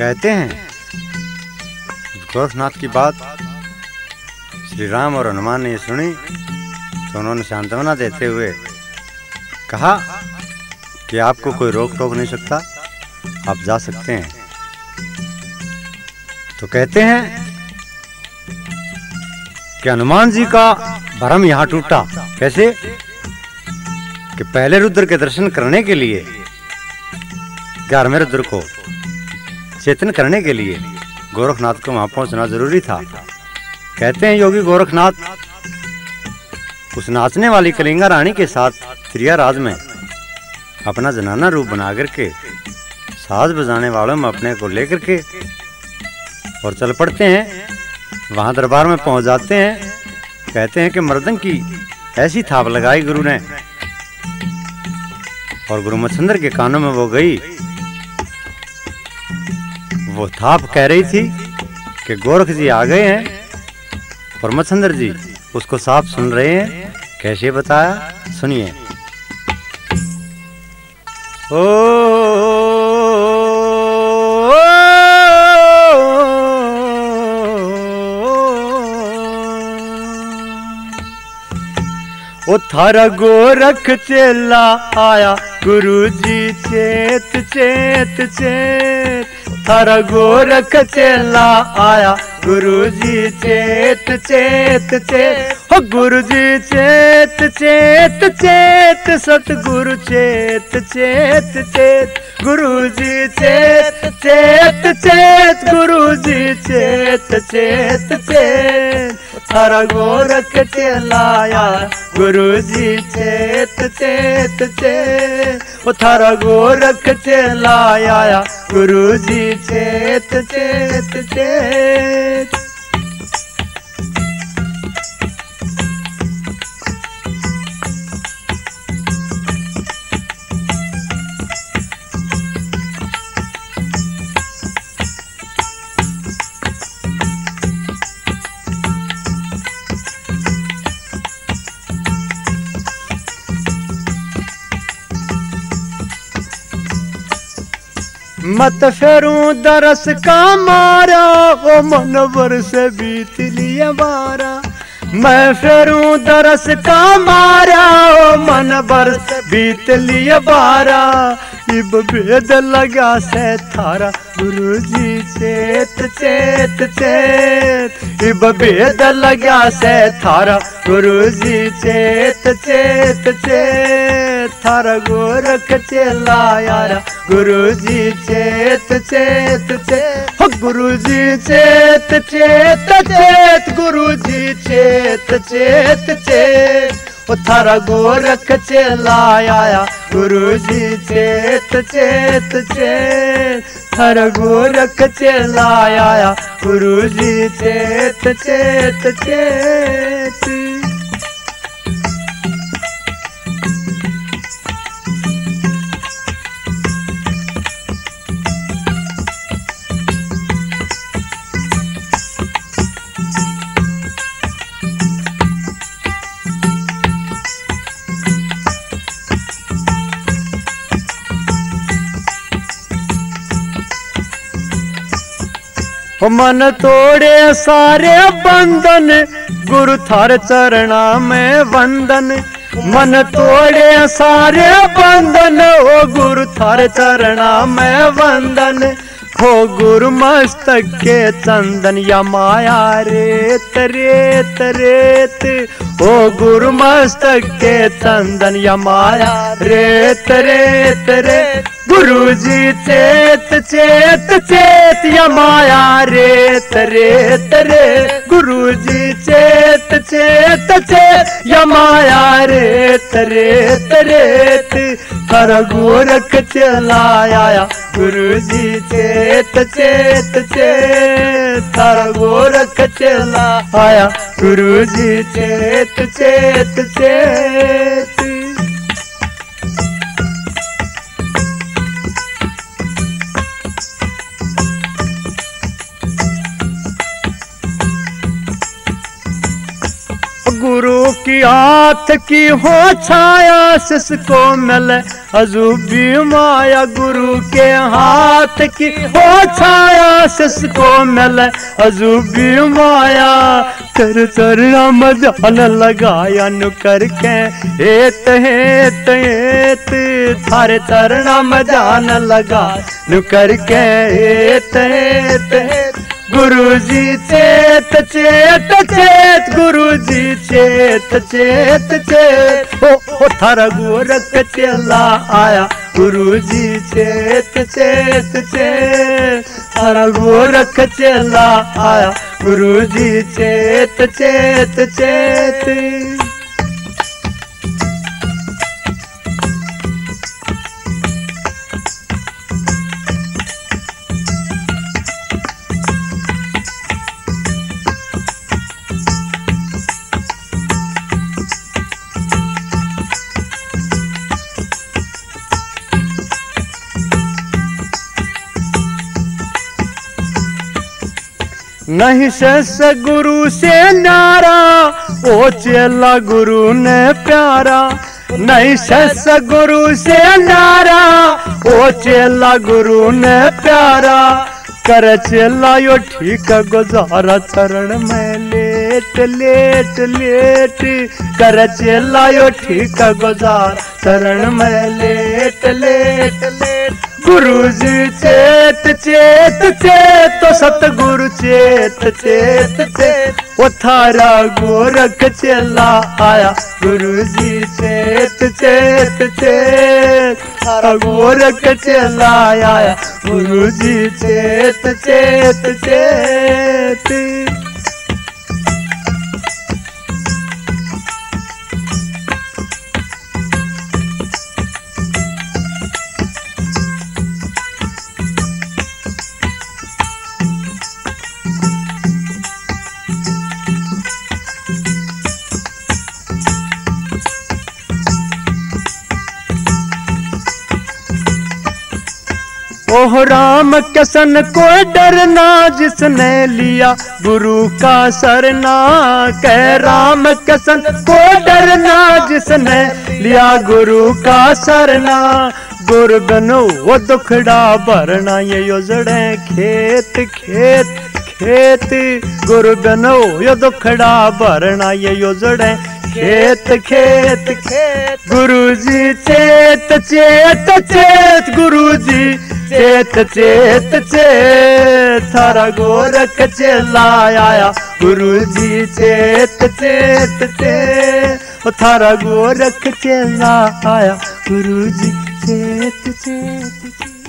कहते हैं गोरखनाथ की बात श्री राम और हनुमान ने सुनी तो उन्होंने सांत्वना देते हुए कहा कि आपको कोई रोक टोक नहीं सकता, आप जा सकते हैं। तो कहते हैं कि हनुमान जी का भ्रम यहां टूटा। कैसे कि पहले रुद्र के दर्शन करने के लिए 11वें रुद्र को चेतन करने के लिए गोरखनाथ को वहां पहुंचना जरूरी था। कहते हैं योगी गोरखनाथ उस नाचने वाली कलिंगा रानी के साथ त्रिया राज में अपना जनाना रूप बना करके साज बजाने वालों में अपने को लेकर के और चल पड़ते हैं। वहां दरबार में पहुंच जाते हैं। कहते हैं कि मर्दन की ऐसी थाप लगाई गुरु ने और गुरु मच्छंदर के कानों में वो गई। वो थाप कह रही थी कि गोरख जी आ गए हैं और मच्छंदर जी उसको साफ सुन रहे हैं। कैसे बताया, सुनिए। ओ थारा गोरख चेला आया गुरुजी चेत चेत चेत। थारा गोरख चेला आया गुरुजी चेत चेत चेत। हो गुरुजी चेत चेत चेत सतगुरु चेत चेत चेत। गुरुजी चेत चेत चेत गुरुजी चेत चेत चेत। थारा गोरख चेला आया गुरुजी चेत चेत चेत। ओ थारा गोरख चेला आया गुरुजी चेत चेत चेत। मत फेरूं दरस का मारा ओ मनवर से बीत लिया बारा। मैं फेरूं दरस का मारा ओ मनवर से बीत लिया बारा। इब भेद लगा से थारा गुरुजी चेत चेत चेत। इब भेद लगा से थारा गुरुजी चेत चेत चेत। थारा गोरख चेला यारा गुरुजी चेत चेत चेत। हो गुरुजी चेत चेत चेत गुरुजी चेत चेत चेत। ओ थारा गोरख चेला आया गुरुजी चेत चेत चेत। थारा गोरख चेला आया गुरुजी चेत चेत चेत। मन तोड़े सारे बंधन गुरु थार चरणा में वंदन। मन तोड़े सारे बंधन ओ गुरु थार चरणा में वंदन। हो गुरु मस्तक के चंदन या माया रेत रेत रेत। ओ गुरु मस्तक के चंदन या माया रेत रेत रेत। गुरुजी चेत चेत चेत या माया रेत रेत रेत। गुरुजी चेत चेत चेत या माया रेत रेत रेत। थारा गोरख चेला आया गुरुजी चेत चेत चेत। थारा गोरख चेला आया गुरुजी चेत चेत चेत। गुरु की हाथ की हो छाया सिसको मिले अजूबी माया। गुरु के हाथ की हो छाया सिसको मिले अजूबी माया। कर चरना मजान लगाया नु करके हेत हेत हेत। थारे चरना मजान लगा नु करके हेत हेत हेत। गुरु जी चेत चेत चेत गुरु जी चेत चेत चेत। ओ थारा गोरख चेला आया गुरु जी चेत चेत चेत। थारा गोरख चेला आया गुरु जी चेत चेत चेत। नहीं सस गुरु से न्यारा ओ चेला गुरु ने प्यारा। नहीं सस गुरु से न्यारा ओ चेला गुरु ने प्यारा। कर चेला यो ठीक गुजारा चरण में लेट लेट लेट। कर चेला यो ठीक गुजार चरण में लेट लेट लेट। गुरु जी चेत चेत चेत तो सतगुरु चेत चेत चेत। ओ थारा गोरख चेला आया गुरु जी चेत चेत चेत। थारा गोरख चेला आया गुरु जी चेत चेत चेत। ओह राम कसन को डरना जिसने लिया गुरु का सरना। कह राम कसन को डरना जिसने लिया गुरु का सरना। गुरु बनो वो दुखड़ा भरना ये योजड़े खेत खेत खेत। गुरु बनो ये दुखड़ा भरना ये योजड़े खेत खेत खेत। गुरु जी चेत चेत चेत गुरु जी चेत चेत चेत। थारा गोरख चेला आया गुरु जी चेत चेत चेत। थारा गोरख चेला आया गुरु जी चेत चेत चेत।